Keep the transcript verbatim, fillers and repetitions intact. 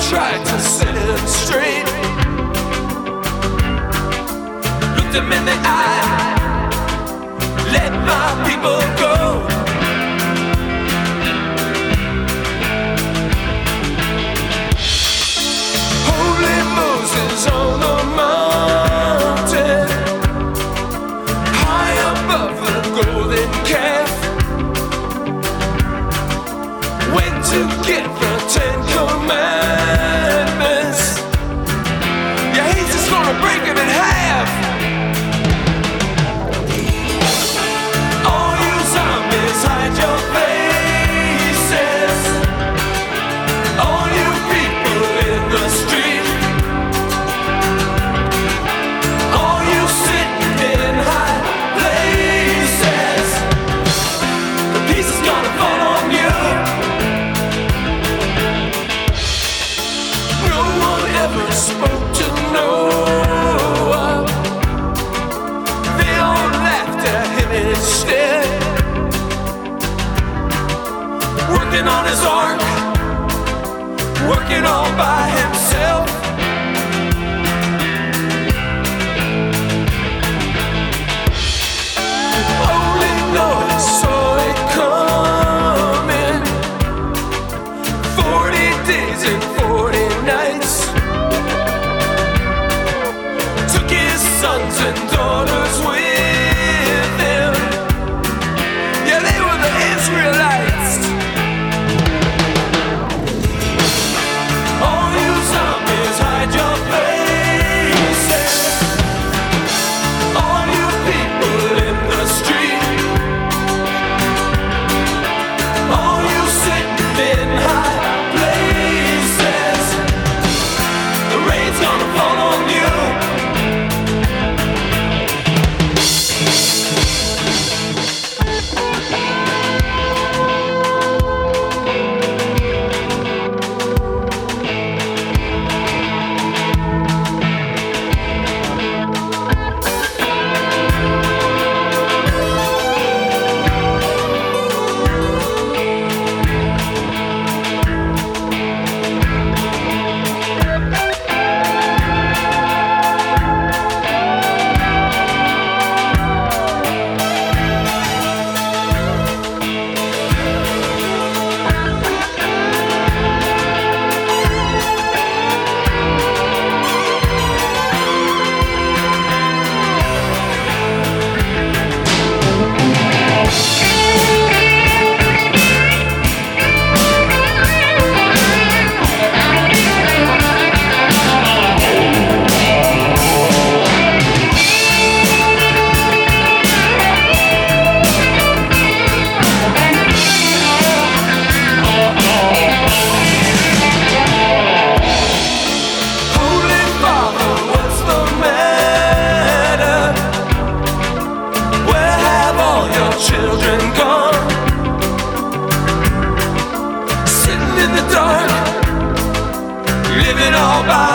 tried to set him straight. Looked him in the eye, let my people go. Holy Moses on the mountain, high above the golden calf, went to get the Ten Commandments. Yeah, he's just gonna break them in half. All you zombies, hide your faces. All you people in the street, all you sitting in high places, the peace is gonna fall on you. No one ever spoke to Noah. They all laughed at him instead. Working on his ark, working all by himself. Only Noah saw it coming. Forty days and forty nights. Took his sons and daughters with him. Yeah, they were the Israelites. All you zombies, hide your faces. All you people in the street, all you sitting in high places, the rain's gonna fall on you. Holy Father, what's the matter? Where have all your children gone? Sitting in the dark, living all by